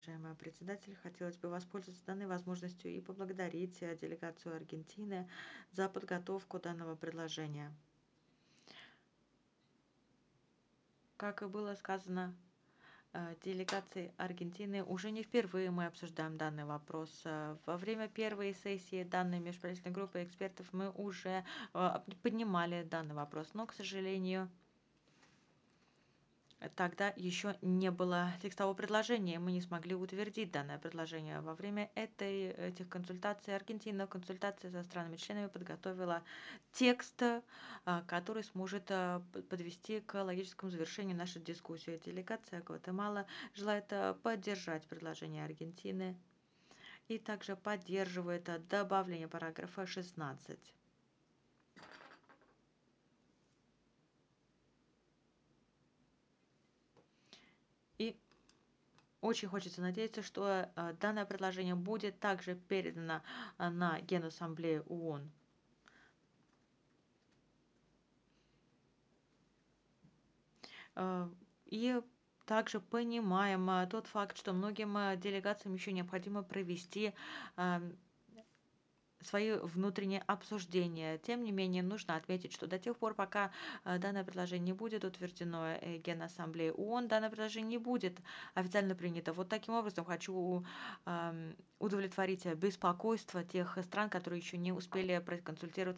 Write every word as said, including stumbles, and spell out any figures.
Уважаемый председатель, хотелось бы воспользоваться данной возможностью и поблагодарить э, делегацию Аргентины за подготовку данного предложения. Как и было сказано, э, делегацией Аргентины уже не впервые мы обсуждаем данный вопрос. Э, Во время первой сессии данной межправительственной группы экспертов мы уже э, поднимали данный вопрос, но, к сожалению, тогда еще не было текстового предложения, мы не смогли утвердить данное предложение. Во время этой, этих консультаций Аргентина в консультации со странами-членами подготовила текст, а, который сможет а, п- подвести к логическому завершению нашей дискуссии. Делегация Гватемала желает а, поддержать предложение Аргентины и также поддерживает а, добавление параграфа шестнадцать. И очень хочется надеяться, что э, данное предложение будет также передано э, на Генассамблею ООН. Э, И также понимаем э, тот факт, что многим э, делегациям еще необходимо провести э, свои внутренние обсуждения. Тем не менее, нужно отметить, что до тех пор, пока э, данное предложение не будет утверждено э, Генассамблеей ООН, данное предложение не будет официально принято. Вот таким образом хочу ам, удовлетворить э, беспокойство тех стран, которые еще не успели проконсультироваться